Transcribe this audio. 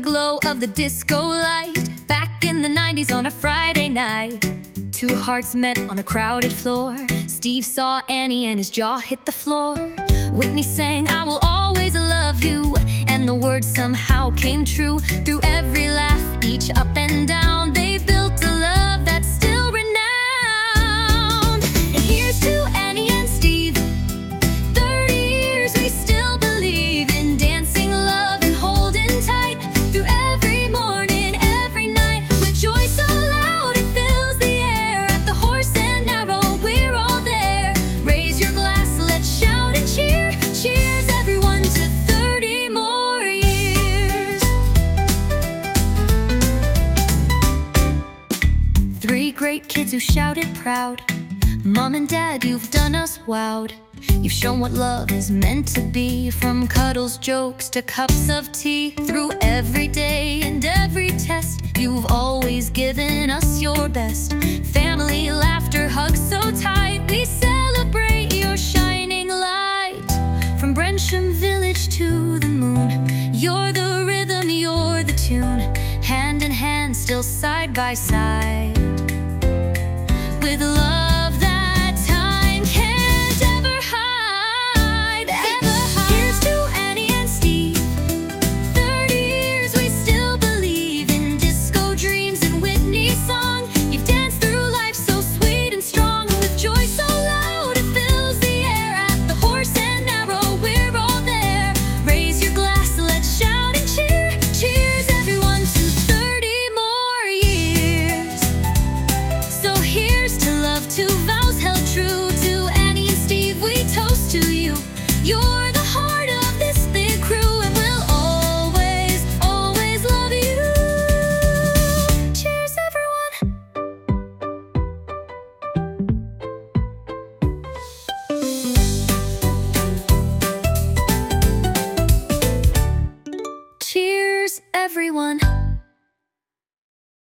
glow of the disco light. Back in the 90s on a Friday night, two hearts met on a crowded floor. Steve saw Annie and his jaw hit the floor. Whitney sang, "I will always love you," and the words somehow came true. Through every laugh, each up and down, they built a love that's still renowned. And here's to Annie and Steve, 30 years we still believe in dancing, love, and holding tight. Through every morning, every night, with joy so loud it fills the air. At the Horse and Arrow, we're all there. Raise your glass, let's shout and cheer. Cheers everyone to 30 more years. Three great kids who shouted proud, "Mom and Dad, you've done us wowed. You've shown what love is meant to be, from cuddles, jokes, to cups of tea. Through every day and every test, you've always given us your best. Family, laughter, hugs so tight, we celebrate your shining light. From Brensham Village to the moon, you're the rhythm, you're the tune. Hand in hand, still side by side, with love